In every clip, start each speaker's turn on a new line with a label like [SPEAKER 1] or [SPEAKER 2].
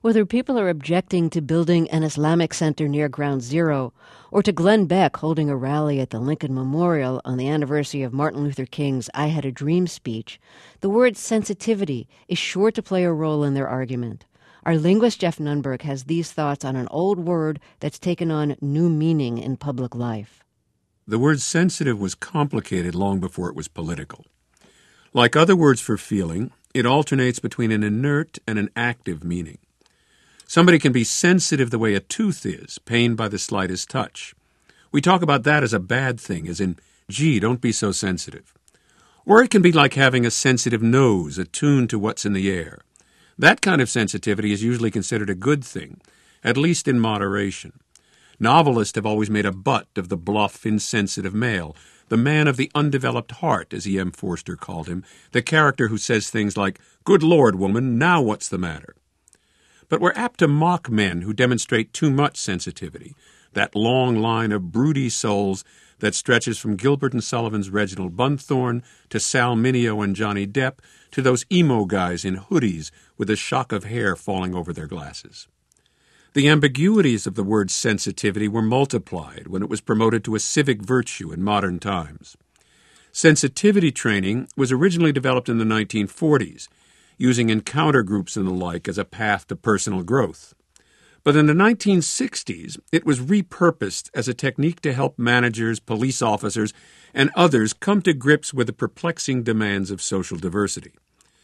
[SPEAKER 1] Whether people are objecting to building an Islamic center near Ground Zero, or to Glenn Beck holding a rally at the Lincoln Memorial on the anniversary of Martin Luther King's I Had a Dream speech, the word sensitivity is sure to play a role in their argument. Our linguist Jeff Nunberg has these thoughts on an old word that's taken on new meaning in public life.
[SPEAKER 2] The word sensitive was complicated long before it was political. Like other words for feeling, it alternates between an inert and an active meaning. Somebody can be sensitive the way a tooth is, pained by the slightest touch. We talk about that as a bad thing, as in, gee, don't be so sensitive. Or it can be like having a sensitive nose, attuned to what's in the air. That kind of sensitivity is usually considered a good thing, at least in moderation. Novelists have always made a butt of the bluff, insensitive male, the man of the undeveloped heart, as E.M. Forster called him, the character who says things like, "Good Lord, woman, now what's the matter?" But we're apt to mock men who demonstrate too much sensitivity, that long line of broody souls that stretches from Gilbert and Sullivan's Reginald Bunthorne to Sal Mineo and Johnny Depp to those emo guys in hoodies with a shock of hair falling over their glasses. The ambiguities of the word sensitivity were multiplied when it was promoted to a civic virtue in modern times. Sensitivity training was originally developed in the 1940s, using encounter groups and the like as a path to personal growth. But in the 1960s, it was repurposed as a technique to help managers, police officers, and others come to grips with the perplexing demands of social diversity.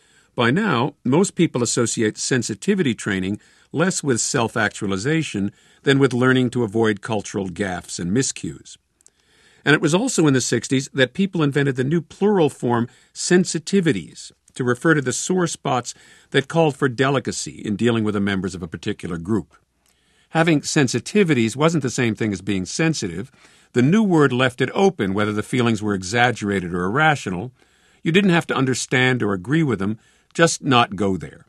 [SPEAKER 2] By now, most people associate sensitivity training less with self-actualization than with learning to avoid cultural gaffes and miscues. And it was also in the 60s that people invented the new plural form sensitivities to refer to the sore spots that called for delicacy in dealing with the members of a particular group. Having sensitivities wasn't the same thing as being sensitive. The new word left it open whether the feelings were exaggerated or irrational. You didn't have to understand or agree with them, just not go there.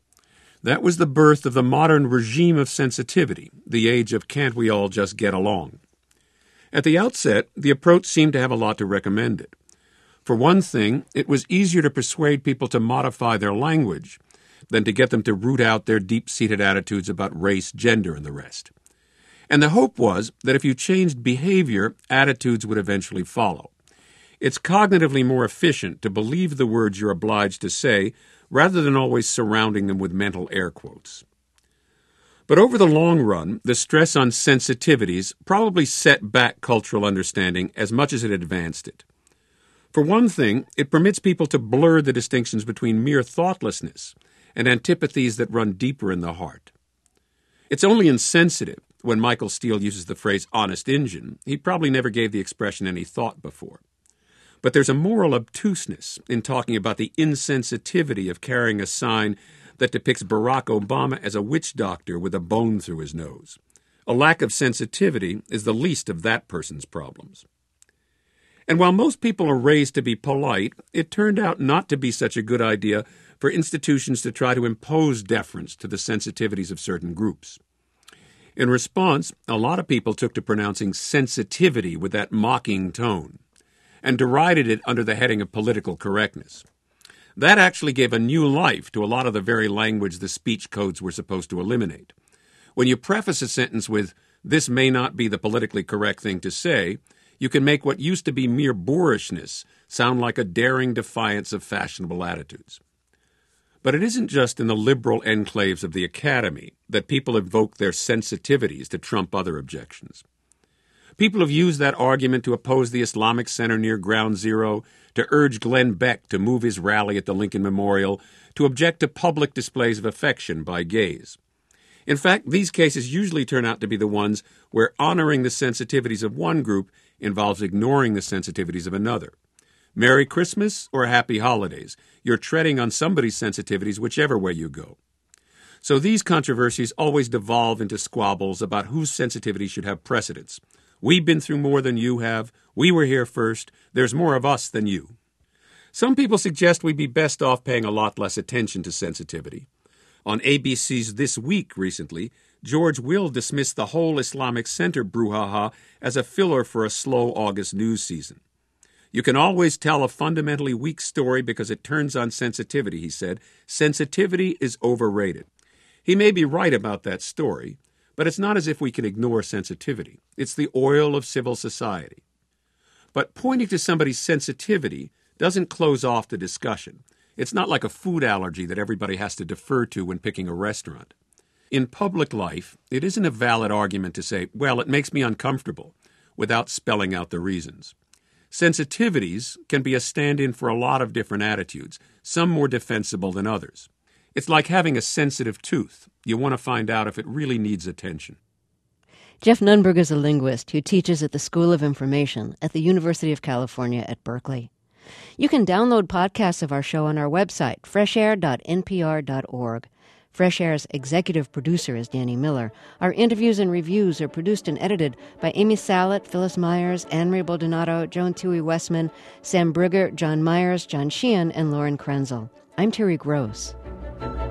[SPEAKER 2] That was the birth of the modern regime of sensitivity, the age of can't we all just get along. At the outset, the approach seemed to have a lot to recommend it. For one thing, it was easier to persuade people to modify their language than to get them to root out their deep-seated attitudes about race, gender, and the rest. And the hope was that if you changed behavior, attitudes would eventually follow. It's cognitively more efficient to believe the words you're obliged to say rather than always surrounding them with mental air quotes. But over the long run, the stress on sensitivities probably set back cultural understanding as much as it advanced it. For one thing, it permits people to blur the distinctions between mere thoughtlessness and antipathies that run deeper in the heart. It's only insensitive when Michael Steele uses the phrase honest Injun. He probably never gave the expression any thought before. But there's a moral obtuseness in talking about the insensitivity of carrying a sign that depicts Barack Obama as a witch doctor with a bone through his nose. A lack of sensitivity is the least of that person's problems. And while most people are raised to be polite, it turned out not to be such a good idea for institutions to try to impose deference to the sensitivities of certain groups. In response, a lot of people took to pronouncing sensitivity with that mocking tone and derided it under the heading of political correctness. That actually gave a new life to a lot of the very language the speech codes were supposed to eliminate. When you preface a sentence with, "This may not be the politically correct thing to say," you can make what used to be mere boorishness sound like a daring defiance of fashionable attitudes. But it isn't just in the liberal enclaves of the academy that people invoke their sensitivities to trump other objections. People have used that argument to oppose the Islamic Center near Ground Zero, to urge Glenn Beck to move his rally at the Lincoln Memorial, to object to public displays of affection by gays. In fact, these cases usually turn out to be the ones where honoring the sensitivities of one group involves ignoring the sensitivities of another. Merry Christmas or Happy Holidays. You're treading on somebody's sensitivities whichever way you go. So these controversies always devolve into squabbles about whose sensitivity should have precedence. We've been through more than you have. We were here first. There's more of us than you. Some people suggest we'd be best off paying a lot less attention to sensitivity. On ABC's This Week recently, George Will dismissed the whole Islamic Center brouhaha as a filler for a slow August news season. You can always tell a fundamentally weak story because it turns on sensitivity, he said. Sensitivity is overrated. He may be right about that story, but it's not as if we can ignore sensitivity. It's the oil of civil society. But pointing to somebody's sensitivity doesn't close off the discussion. It's not like a food allergy that everybody has to defer to when picking a restaurant. In public life, it isn't a valid argument to say, well, it makes me uncomfortable, without spelling out the reasons. Sensitivities can be a stand-in for a lot of different attitudes, some more defensible than others. It's like having a sensitive tooth. You want to find out if it really needs attention.
[SPEAKER 1] Jeff Nunberg is a linguist who teaches at the School of Information at the University of California at Berkeley. You can download podcasts of our show on our website, freshair.npr.org. Fresh Air's executive producer is Danny Miller. Our interviews and reviews are produced and edited by Amy Salet, Phyllis Myers, Anne-Marie Baldonado, Joan Tui Westman, Sam Brigger, John Myers, John Sheehan, and Lauren Krenzel. I'm Terry Gross.